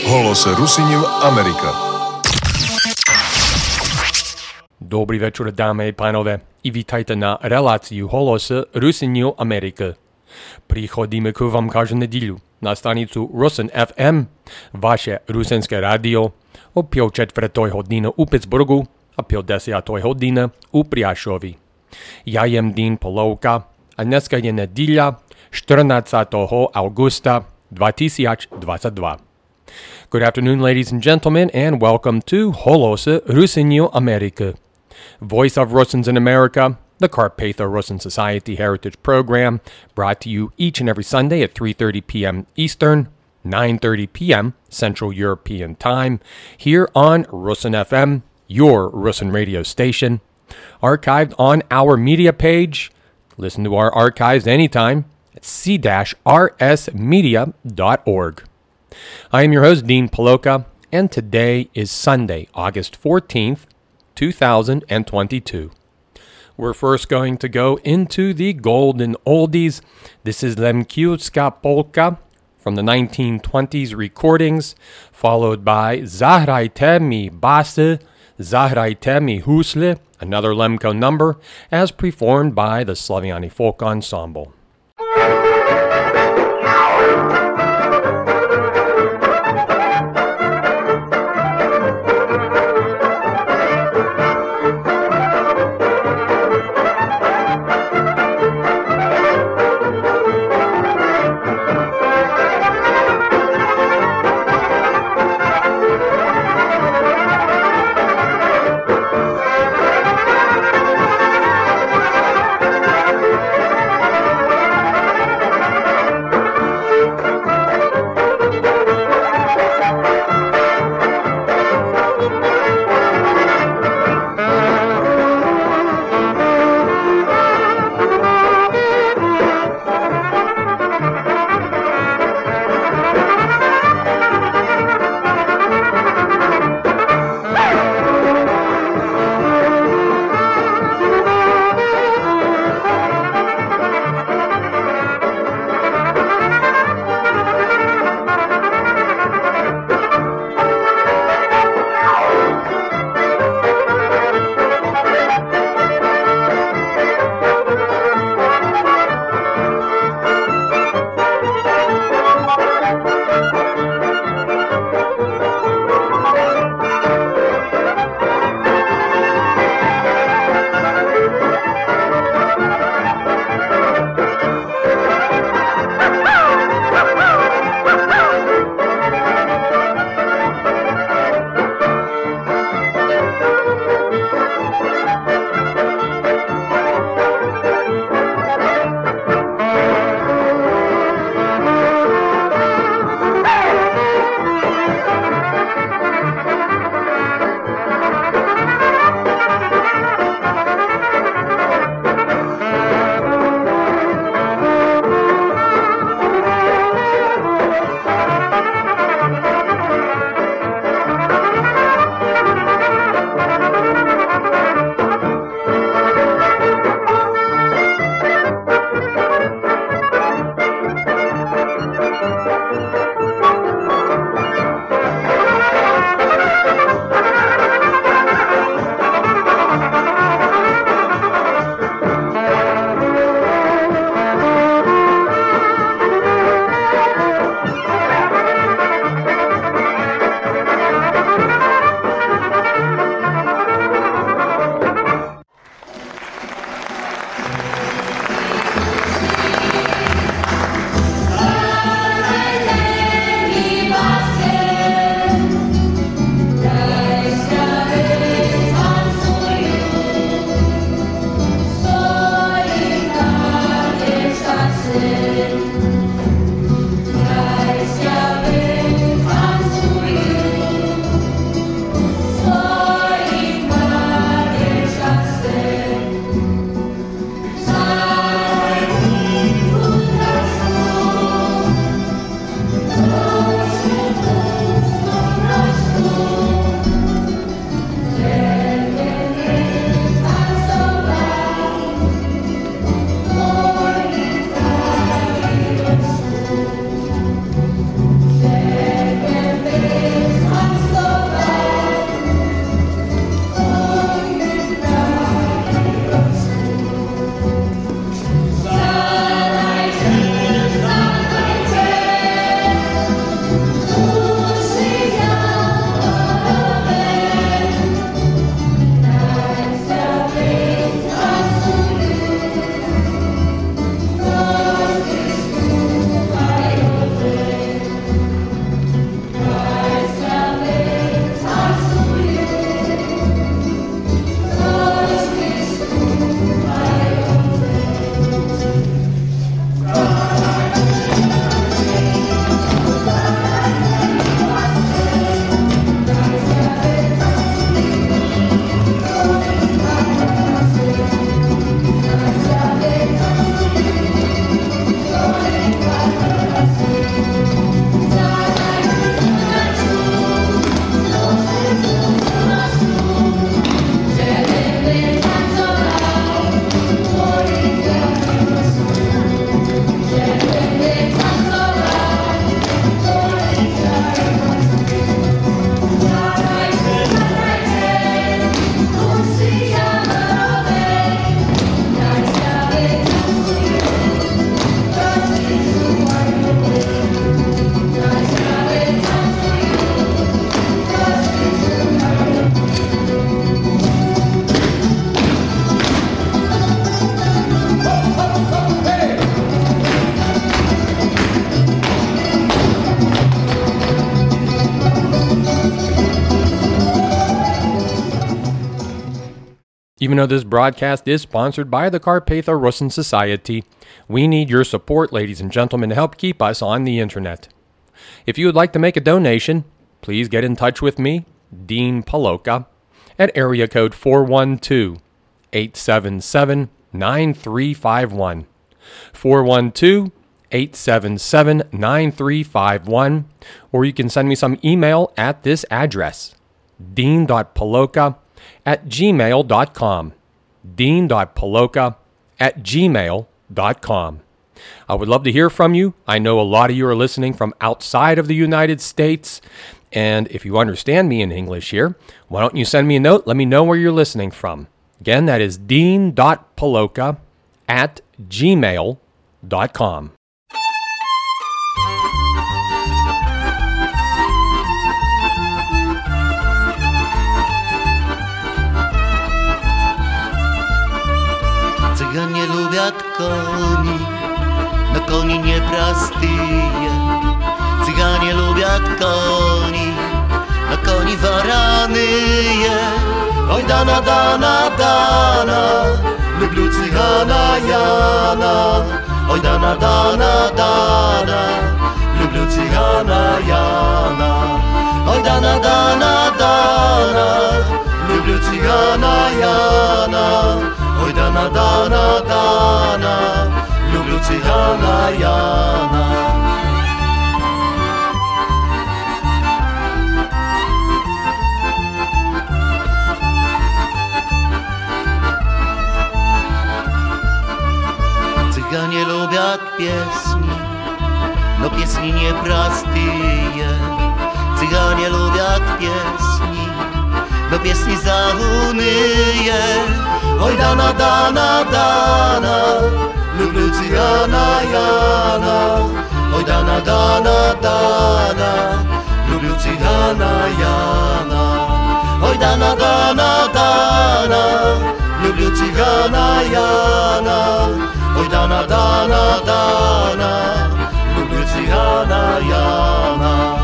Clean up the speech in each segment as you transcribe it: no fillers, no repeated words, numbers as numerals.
Holose Rusinju Amerika. Dobrý večer, dámy a pánové, i vítajte na reláciu Holose Rusinju Amerika. Prichodíme k vám každú nedíľu na stanicu Rusin FM, vaše rusinské rádio, o 5:45 hodiny u Pittsburghu a 5:10 hodiny u Priašovi. Ja jem Dean Polovka a dneska je nedíľa 14. augusta 2022. Good afternoon, ladies and gentlemen, and welcome to Holose Rusinju Amerika, Voice of Russians in America, the Carpatho Russian Society Heritage Program, brought to you each and every Sunday at 3:30 p.m. Eastern, 9:30 p.m. Central European Time, here on Rusin FM, your Rusin radio station, archived on our media page. Listen to our archives anytime at c-rsmedia.org. I am your host, Dean Paloka, and today is Sunday, August 14th, 2022. We're first going to go into the golden oldies. This is Lemkiewska Polka from the 1920s recordings, followed by Zahrajte mi basy, Zahrajte mi husle, another Lemko number, as performed by the Slaviani Folk Ensemble. Even though this broadcast is sponsored by the Carpatha Rusyn Society, we need your support, ladies and gentlemen, to help keep us on the internet. If you would like to make a donation, please get in touch with me, Dean Paloka, at area code 412-877-9351. 412-877-9351, or you can send me some email at this address, dean.paloka@gmail.com. dean.paloka@gmail.com. I would love to hear from you. I know a lot of you are listening from outside of the United States, and if you understand me in English here, why don't you send me a note? Let me know where you're listening from. Again, that is dean.paloka@gmail.com. Cyganie lubią koni, na koni nie prastyje. Cyganie lubią koni, na koni waranyje. Oj dana, dana, dana, lubię cygana Jana. Oj dana, dana, dana, lubię cygana Jana. Oj dana, dana, dana, lubię cygana Jana. Oj dana, dana, dana, lubię cygana Jana. Cyganie lubią pieśni, no pieśni nie prastyje. Cyganie lubią pieśni, no pieśni zahunyje. Oj dana, dana, dana, lubię cygana Jana. Oj dana, dana, dana, lubię cygana Jana. Oj dana, dana, dana, lubię cygana Jana. Oj dana, dana, dana, lubię cygana Jana.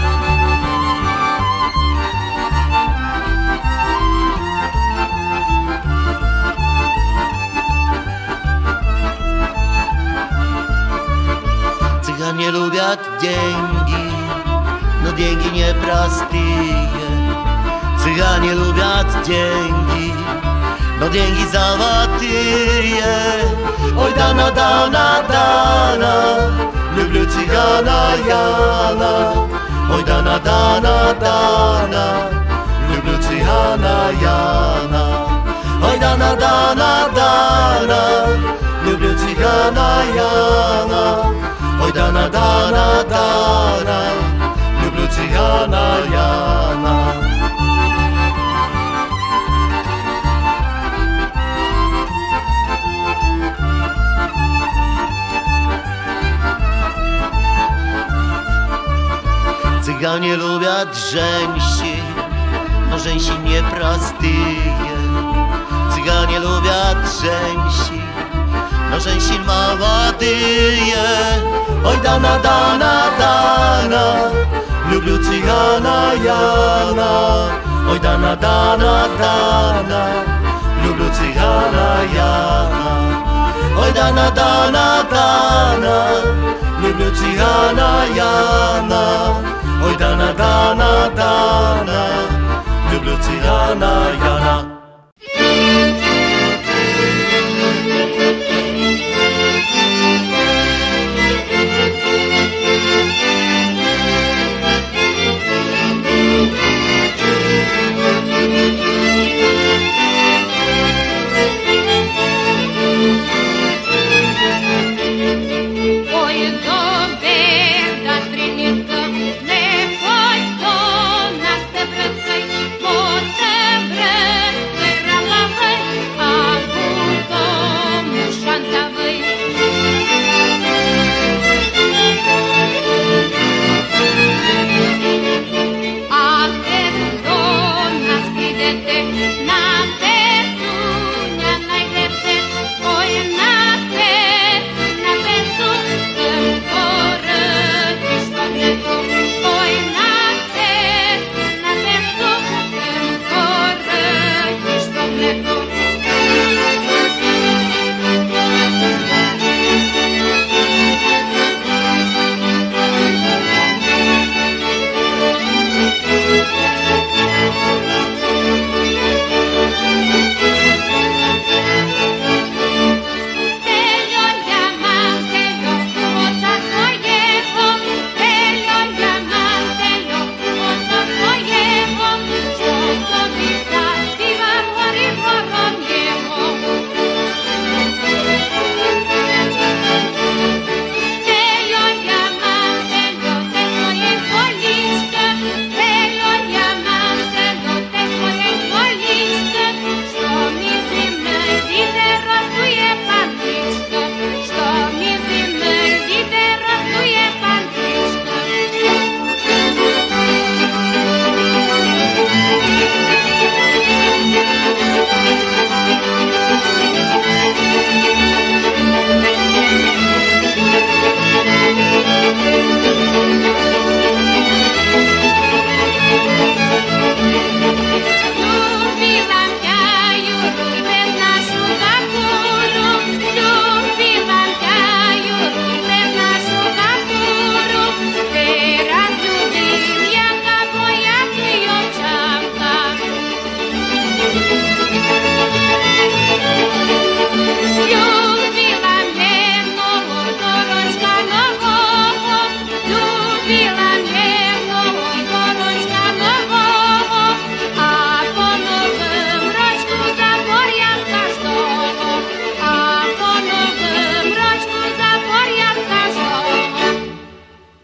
Cyganie lubią dzięgi, no dzięgi nie prastyje. Cyganie lubią dzięgi, no dzięgi zawatyje. Oj dana, dana, dana, lubię cygana Jana. Oj dana, dana, dana, lubię cygana Jana. Oj dana, dana, dana, lubię cygana Jana. Oj dana, dana, dana, lubię cygana Jana. Cyganie lubią drzęsi, no rzęsi nie prastyje. Cyganie lubią drzęsi, no rzęsi maładyje. Oj dana, dana, dana, lubię cygana Jana. Oj dana, dana, dana, lubię cygana Jana. Oj dana, dana, dana, lubię cygana Jana. Oj dana, dana, dana, lubię cygana Jana. Nepoj to nas te brcej, po te bre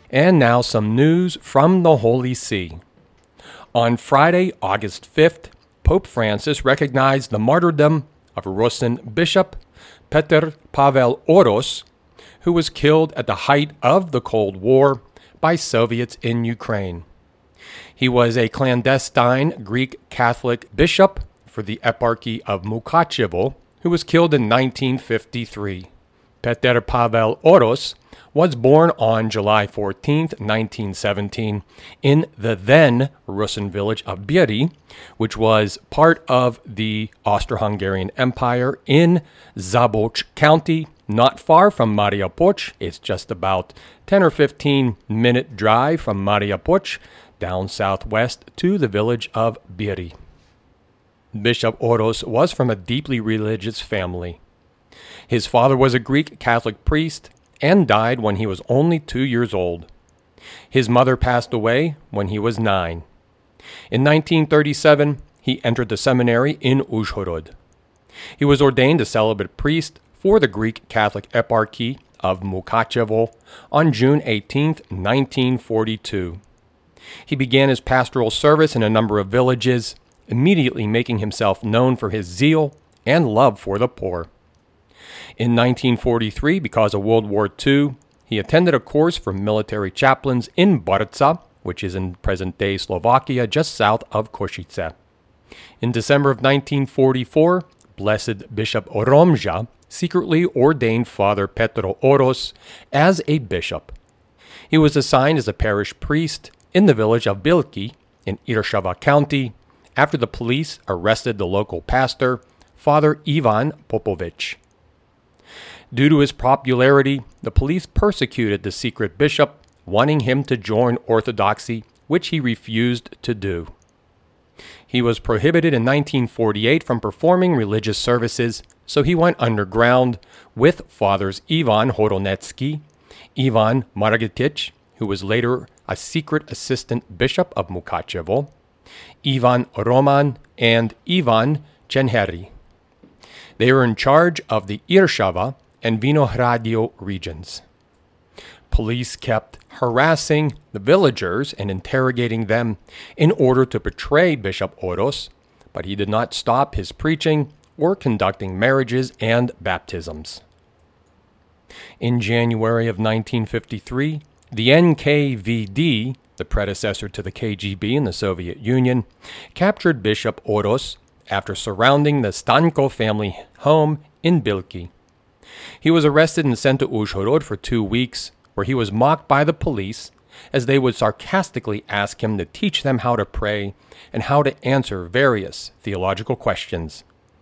And now some news from the Holy See. On Friday, August 5th, Pope Francis recognized the martyrdom of Rusin Bishop Petr Pavel Oros, who was killed at the height of the Cold War by Soviets in Ukraine. He was a clandestine Greek Catholic bishop for the Eparchy of Mukachevo, who was killed in 1953. Petr Pavel Oros was born on July 14, 1917, in the then Rusin village of Biri, which was part of the Austro-Hungarian Empire in Zaboch County, not far from Mariupol. It's just about 10 or 15 minute drive from Mariupol down southwest to the village of Biri. Bishop Oros was from a deeply religious family. His father was a Greek Catholic priest and died when he was only 2 years old. His mother passed away when he was 9. In 1937, he entered the seminary in Uzhhorod. He was ordained a celibate priest for the Greek Catholic Eparchy of Mukachevo on June 18, 1942. He began his pastoral service in a number of villages, immediately making himself known for his zeal and love for the poor. In 1943, because of World War II, he attended a course for military chaplains in Barca, which is in present-day Slovakia, just south of Košice. In December of 1944, Blessed Bishop Oromja secretly ordained Father Petro Oros as a bishop. He was assigned as a parish priest in the village of Bilki in Irshava County after the police arrested the local pastor, Father Ivan Popovich. Due to his popularity, the police persecuted the secret bishop, wanting him to join Orthodoxy, which he refused to do. He was prohibited in 1948 from performing religious services, so he went underground with Fathers Ivan Horonetsky, Ivan Margetich, who was later a secret assistant bishop of Mukachevo, Ivan Roman, and Ivan Chenheri. They were in charge of the Irshava and Vinohradio regions. Police kept harassing the villagers and interrogating them in order to betray Bishop Oros, but he did not stop his preaching or conducting marriages and baptisms. In January of 1953, the NKVD, the predecessor to the KGB in the Soviet Union, captured Bishop Oros after surrounding the Stanko family home in Bilki. He was arrested and sent to Uzhhorod for 2 weeks, where he was mocked by the police as they would sarcastically ask him to teach them how to pray and how to answer various theological questions.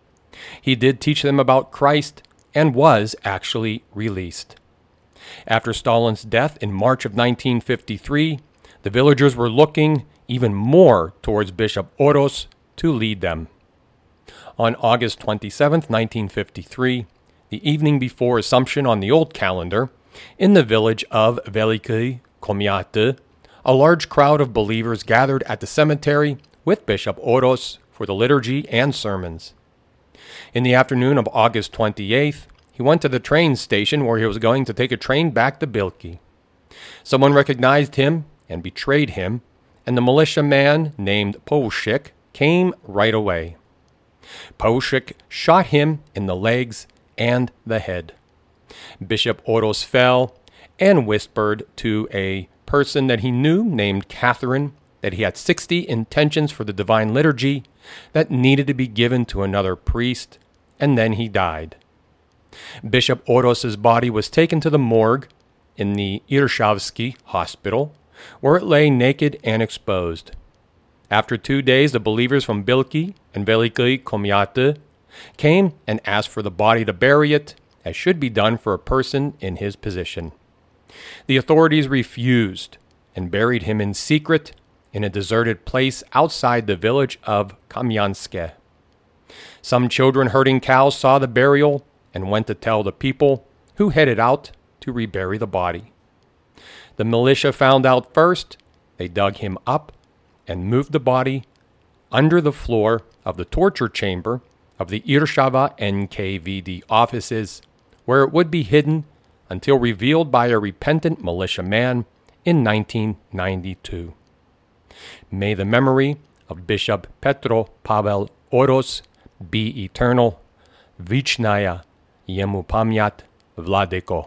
He did teach them about Christ and was actually released. After Stalin's death in March of 1953, the villagers were looking even more towards Bishop Oros to lead them. On August 27, 1953, the evening before Assumption on the old calendar, in the village of Veliki Komyate, a large crowd of believers gathered at the cemetery with Bishop Oros for the liturgy and sermons. In the afternoon of August 28th, he went to the train station where he was going to take a train back to Bilki. Someone recognized him and betrayed him, and the militiaman named Poushik came right away. Poushik shot him in the legs and the head. Bishop Oros fell and whispered to a person that he knew named Catherine that he had 60 intentions for the Divine Liturgy that needed to be given to another priest, and then he died. Bishop Oros's body was taken to the morgue in the Irshavsky hospital, where it lay naked and exposed. After 2 days, the believers from Bilki and Veliki Komyate came and asked for the body to bury it, as should be done for a person in his position. The authorities refused and buried him in secret in a deserted place outside the village of Kamyanske. Some children herding cows saw the burial and went to tell the people, who headed out to rebury the body. The militia found out first. They dug him up and moved the body under the floor of the torture chamber of the Irshava NKVD offices, where it would be hidden until revealed by a repentant militiaman in 1992. May the memory of Bishop Petro Pavel Oros be eternal. Vichnaya Yemu Pamyat Vladeko.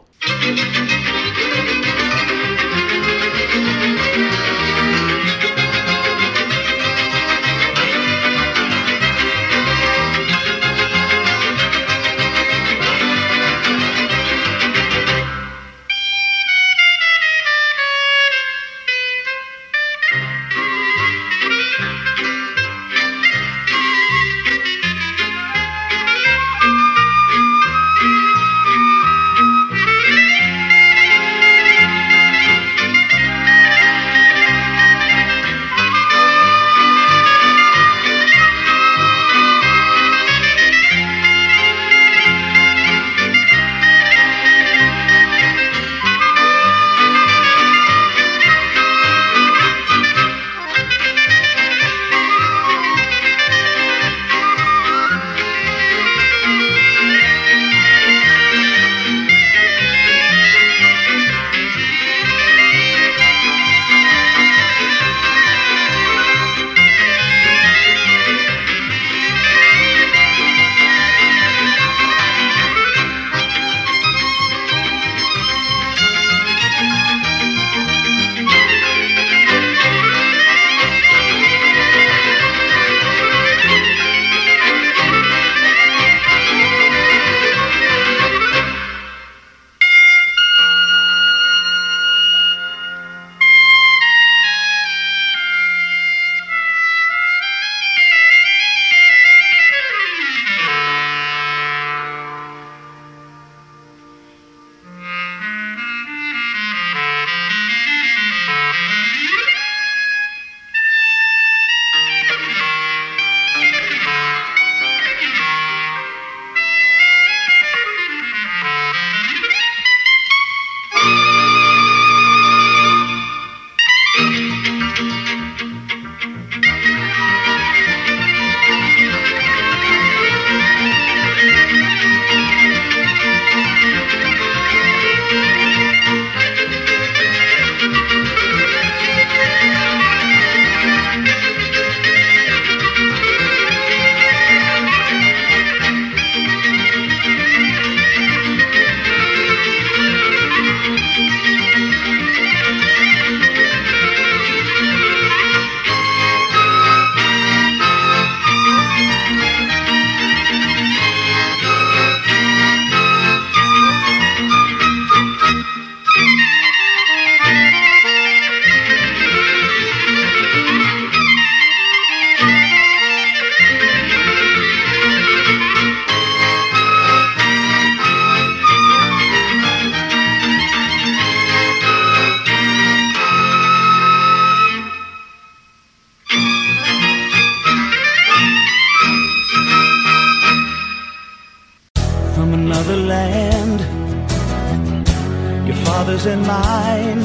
And mine,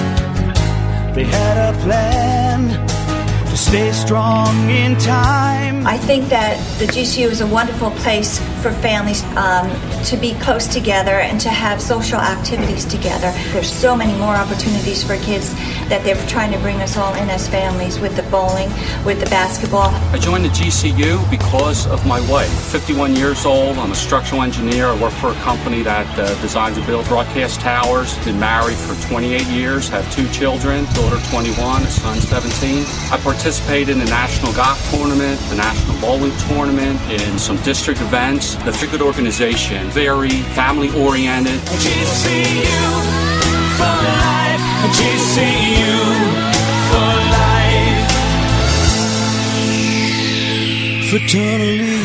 they had a plan to stay strong in time. I think that the GCU is a wonderful place for families to be close together and to have social activities together. There's so many more opportunities for kids that they're trying to bring us all in as families, with the bowling, with the basketball. I joined the GCU because of my wife. 51 years old, I'm a structural engineer. I work for a company that designs and builds broadcast towers. Been married for 28 years, have 2 children, daughter 21, a son 17. I participated in the National Golf Tournament, the National Bowling Tournament, in some district events. The Good organization, very family-oriented. GCU for life, GCU for life, fraternally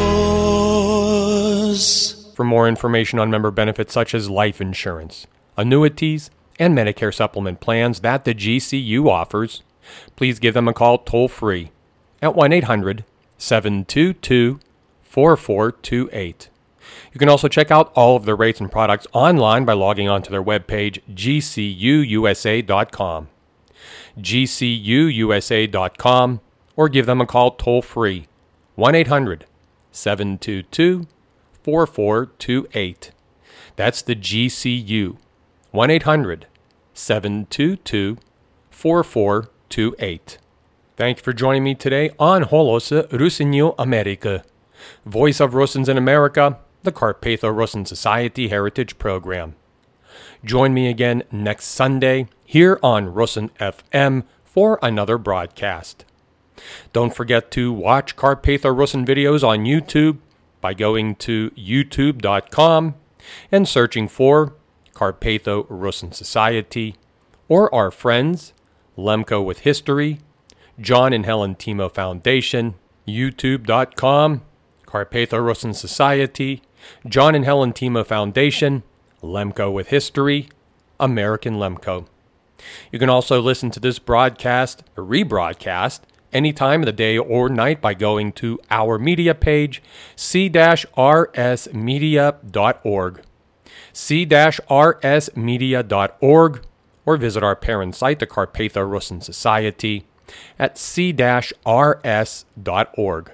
yours. For more information on member benefits such as life insurance, annuities, and Medicare supplement plans that the GCU offers, please give them a call toll-free at 1-800-722-4428. You can also check out all of their rates and products online by logging on to their webpage, gcuusa.com. gcuusa.com, or give them a call toll-free, 1-800-722-4428. That's the GCU, 1-800 722-4428. Thank you for joining me today on Holosy Rusiniu America, Voice of Russians in America, the Carpatho-Russian Society Heritage Program. Join me again next Sunday here on Rusin FM for another broadcast. Don't forget to watch Carpatho-Russian videos on YouTube by going to youtube.com and searching for Carpatho-Russian Society or our friends Lemko with History, John and Helen Timo Foundation, youtube.com, Carpatho-Russian Society, John and Helen Timo Foundation, Lemko with History, American Lemko. You can also listen to this broadcast, a rebroadcast, any time of the day or night by going to our media page, c-rsmedia.org, c-rsmedia.org, or visit our parent site, the Carpatho-Russian Society, at c-rs.org,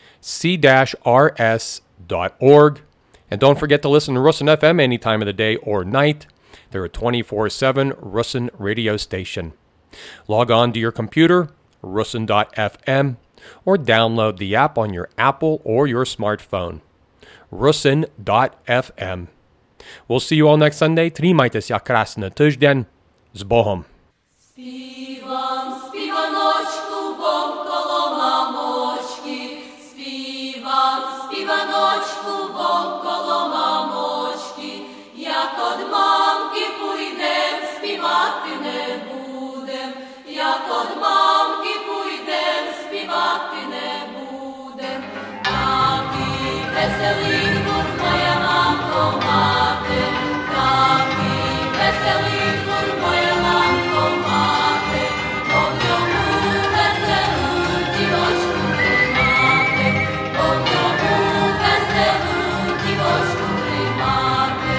c-rs.org. And don't forget to listen to Rusin FM any time of the day or night. They're a 24/7 Rusin radio station. Log on to your computer, rusin.fm, or download the app on your Apple or your smartphone. rusin.fm. We'll see you all next Sunday. Trimajte se krasny tydzień. Z Bohom. Співам, співаночку, бом коло мамочки. Співам, співаночку, бом коло мамочки. Як од мамки пуйдем, співати не будем. Як од мамки пуйдем, співати не будем. Такий веселий гур моя мамко мати. Такий веселий гур моя мамко мати. Бог йому веселу дівочку тримати. Бог йому веселу дівочку тримати.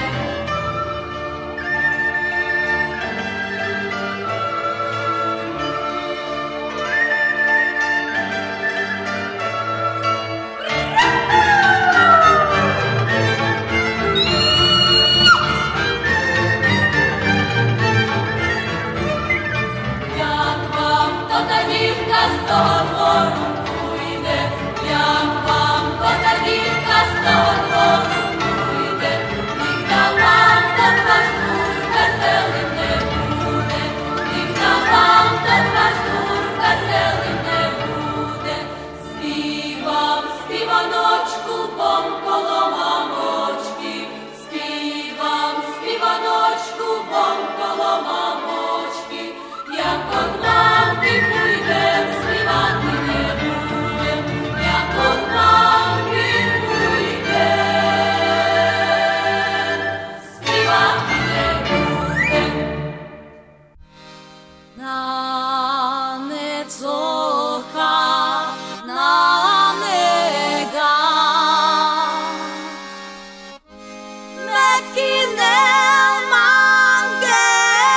Як вам то та дівка з того двору пуйде, як вам то та дівка з того двору пуйде, ніхто вам тот ваш двор веселим не буде, ніхто вам тот ваш двор веселим не буде. Співам, співаночку, бом коло мамочки, співам, співаночку, бом коло мамочки. Як од мамки пуйдем, співати не будем, як од мамки пуйдем, співати не будем. На не цоха, на нега, не кине манге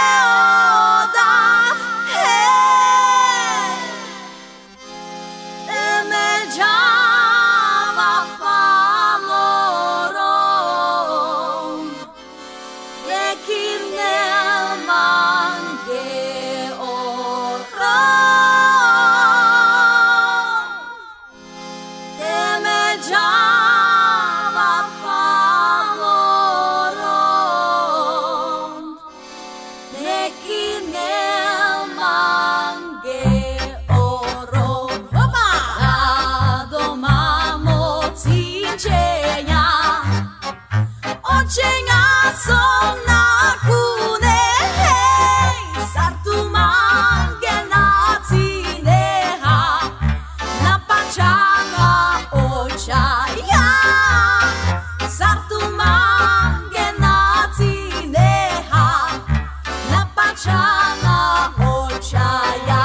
одав, Emejava palorom, yekinel mange orom. Emejava palorom, yekinel mange orom. Rado mamo cinčenja, očenja som na kune, sartu mange na cineha, na pačana očaja, sartu mange na cineha, na pačana očaja.